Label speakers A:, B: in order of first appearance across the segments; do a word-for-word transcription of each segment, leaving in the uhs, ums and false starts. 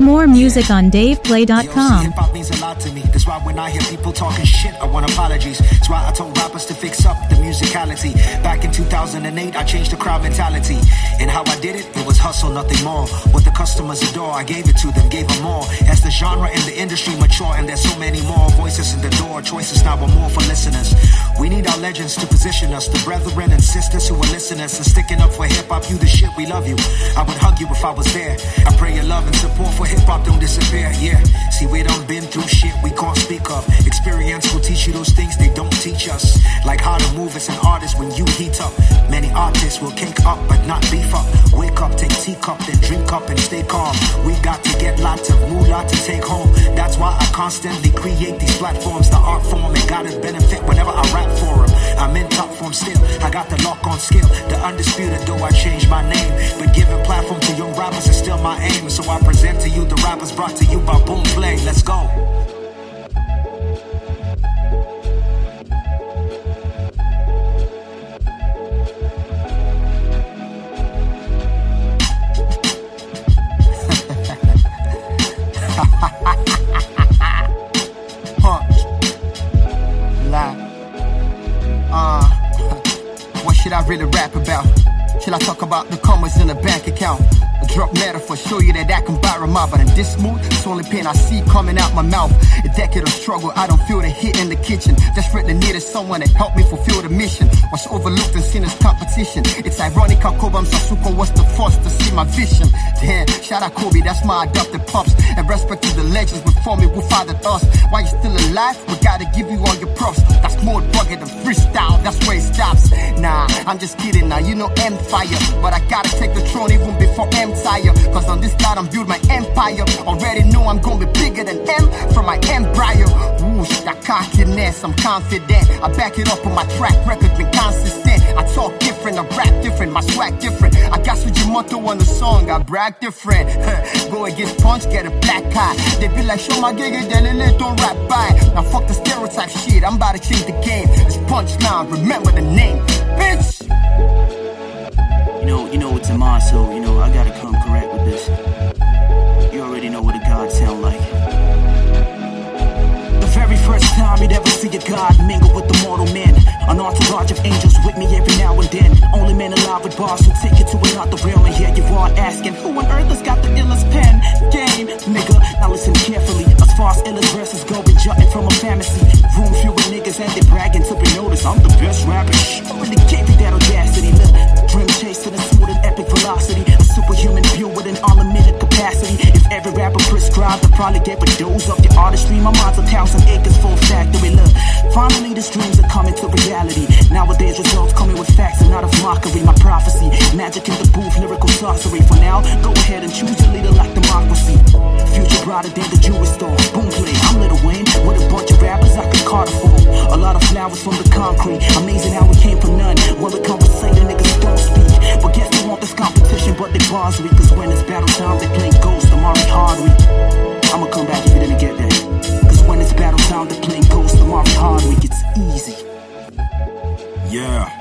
A: more music on dave play dot com.
B: Hip hop means a lot to me. That's why when I hear people talking shit, I want apologies. That's why I told rappers to fix up the musicality. Back in two thousand eight, I changed the crowd mentality. And how I did it, it was hustle, nothing more. What the customers adore, I gave it to them, gave them more. As the genre and the industry mature, and there's so many more voices in the door, choices now are more for listeners. We need our legends to position us, the brethren and sisters who are listeners and sticking up for hip hop. You the shit, we love you. I would hug you if I was there. I pray your love and support for hip hop don't disappear. Yeah, see we done been through shit we can't speak of. Experience will teach you those things they don't teach us, like how to move as an artist when you heat up. Many artists will cake up but not beef up. Wake up, take teacup, then drink up and stay calm. We got to get lots of moolah to take home. That's why I constantly create these platforms. The art form and gotta benefit whenever I rap for them. I'm in top form still, I got the lock on skill. The undisputed though I changed my name, but giving platform to young rappers is still my aim. So I present to you the rappers brought to you by Boom Play. Let's go.
C: Should I really rap about? Should I talk about the commas in a bank account? A drop metaphor, show you that I can buy a mob. But in this mood, it's only pain I see coming out my mouth. A decade of struggle, I don't feel the hit in the kitchen. Desperately needed someone to help me fulfill the mission. Was overlooked and seen as competition. It's ironic how Kobe Sasuko was the first to see my vision. Damn, shout out Kobe, that's my adopted pops. And respect to the legends before me who fathered us. While you're still alive, we gotta give you all your props. That's more rugged than freestyle, that's where it stops. Nah, I'm just kidding now, you know Empire. But I gotta take the throne even before Empire. Cause on this side I'm build my empire. Already know I'm gonna be bigger than M from my empire. Whoosh, that cockiness, I'm confident. I back it up on my track record, been consistent. I talk different, I rap different, my swag different. I got Sujimoto on the song, I brag different. Go against punch, get a black eye. They be like, show my gig and then they don't rap by. Now fuck the stereotype shit, I'm about to change the game. It's punchline, remember the name, bitch.
D: You know, you know it's a mod, so, you know, I gotta come correct with this. You already know what a god sound like. The very first time you'd ever see a god mingle with the mortal man. An entourage of angels with me every now and then. Only men alive with bars who take it to another realm. And here you are asking, who on earth has got the illest pen? Game, nigga, now listen carefully. As far as illest verses go, been jutting from a fantasy. Room filled with niggas and they bragging to be noticed. I'm the best rapper. Shh, I really gave you that audacity. Look, dream chase to the smooth and epic velocity. A superhuman pure with an unlimited capacity. If every rapper prescribed, I probably get a dose of your artistry. My mind's a thousand acres full factory. Look, finally these dreams are coming to reality. Nowadays results coming with facts and not of mockery. My prophecy, magic in the booth, lyrical sorcery. For now, go ahead and choose your leader like democracy. Future brighter than the jewelry store. Boom Play, I'm Lil Wayne with a bunch of rappers I could Carter for. A lot of flowers from the concrete. Amazing how we came from none. Well, the conversating niggas don't speak. But guess they want this competition, but they bars weak. Cause when it's battle time, they play Ghost, Amari Hardwick. I'ma come back if you didn't get that. Cause when it's battle time, they play Ghost, Amari Hardwick. It's easy.
E: Yeah.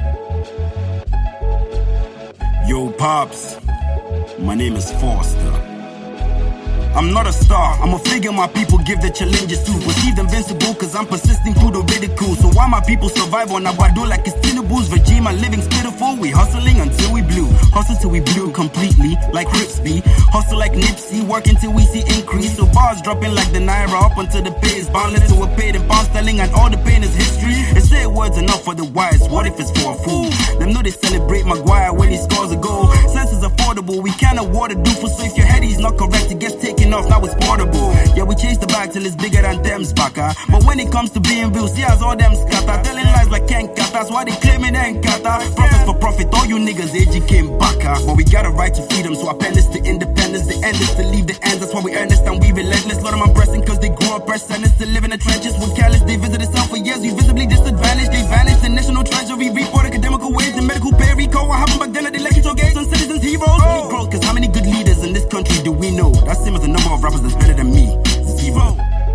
E: Yo, Pops. My name is Foster. I'm not a star, I'm a figure my people give the challenges to. Perceived invincible cause I'm persisting through the ridicule. So why my people survive on Abado like it's Tinubu's regime? My living's pitiful, we hustling until we blue. Hustle till we blue completely, like Ripsby. Hustle like Nipsey, work until we see increase. So bars dropping like the Naira up until the pay is boundless. So we're paid in pound sterling and all the pain is history. They say words enough for the wise, what if it's for a fool? Them know they celebrate Maguire when he scores a goal. Sense is affordable, we can't award a doofus. So if your head is not correct, it gets taken off, now it's portable. Yeah, we chase the bag till it's bigger than Thames Baka. But when it comes to being real, see as all them scatter. Telling lies like Ken Cat, that's why they claiming ain't Kata. Profits for profit, all you niggas A G came baka. But we got a right to freedom, so appendix to independence. The end is to leave the ends, that's why we earnest and we relentless. Lot of my pressing cause they grew up pressed and to live in the trenches. With careless, they visit itself for years, we visibly disadvantaged. They vanished, the national treasury report academical ways, the medical pay recall. What happened back then at the electoral gates on citizens heroes? Oh. Growth, cause how many good leaders in this country do we know? That's same as the number of rappers that's better than me. Zero.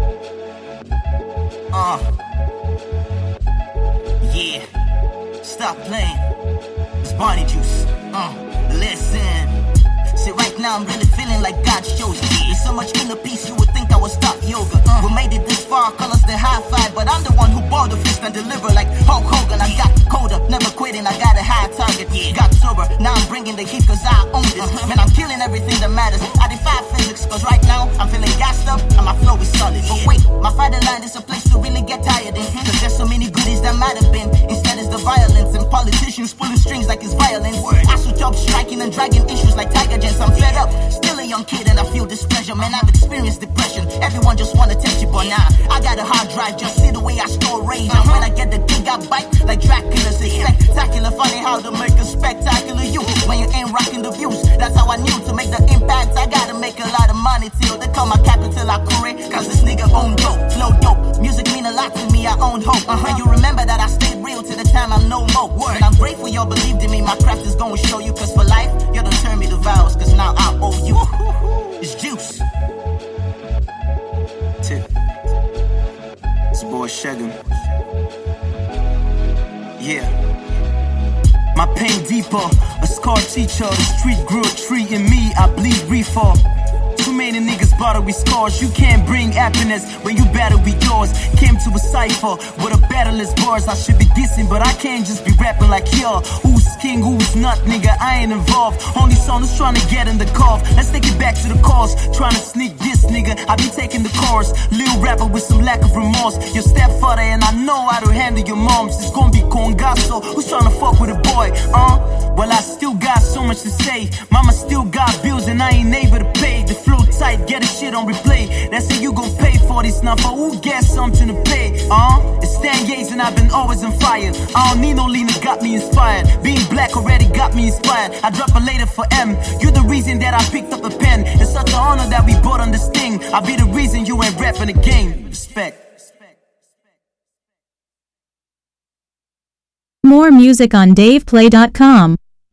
D: Uh. Yeah. Stop playing. It's Bonnie Juice. Uh. Listen. See right
F: now I'm really feeling like God shows me. There's so much inner peace you would think I was taught yoga. uh. We made it this far, call us the high five, but I'm the one who bought the fist and deliver like Hulk Hogan. I got colder, never quitting, I got a high target. Got sober, now I'm bringing the heat cause I own this. uh-huh. Man, I'm killing everything that matters. I defy physics cause right now I'm feeling gassed up and my flow is solid. But wait, my fatherland is a place to really get tired in, cause there's so many goodies that might have been. Instead it's the violence and politicians pulling strings like it's violence. I switch up striking and dragging issues like Tiger Gents. I'm fed up, still a young kid and I feel displeasure. Man, I've experienced depression, everyone just wanna test you, but nah, I got a hard drive, just see the way I store rage. And when I get the dig I bite like Dracula. Say spectacular, funny how to make a spectacular you when you ain't rocking the views. That's how I knew to make the impact I gotta make a lot of money till they call my capital I curate. Cause this nigga own dope, flow dope. Music mean a lot to me, I own hope. uh-huh. And you remember that I stayed real till the time I'm no more. Word. And I'm grateful y'all believed in me, my craft is gonna show you. Cause for life, you don't turn me to vows, cause now I owe you. It's juice. Tip. It's boy Shagum. Yeah. My pain deeper, a scar teacher. The street grew a tree in me, I bleed reefer. Too many niggas bottle with scars. You can't bring happiness when you battle with yours. Came to a cipher with a battleless bars. I should be dissing, but I can't just be rapping like yo. Who's king, who's not, nigga? I ain't involved. Only son who's trying to get in the cough. Let's take it back to the cause. Trying to sneak this, nigga. I be taking the chorus. Lil rapper with some lack of remorse. Your stepfather and I know how to handle your moms. It's gonna be Congasso. Who's trying to fuck with a boy, uh? Well, I still got so much to say. Mama still got bills and I ain't able to pay. The flow tight, get a shit on replay. They say you gon' pay for this now, for who gets something to pay? Uh, it's ten years and I've been always on fire. I don't need no leaner, got me inspired. Being black already got me inspired. I drop a later for M. You're the reason that I picked up a pen. It's such an honor that we bought on this thing. I'll be the reason you ain't rapping the game. Respect.
A: More music on Dave Play dot com.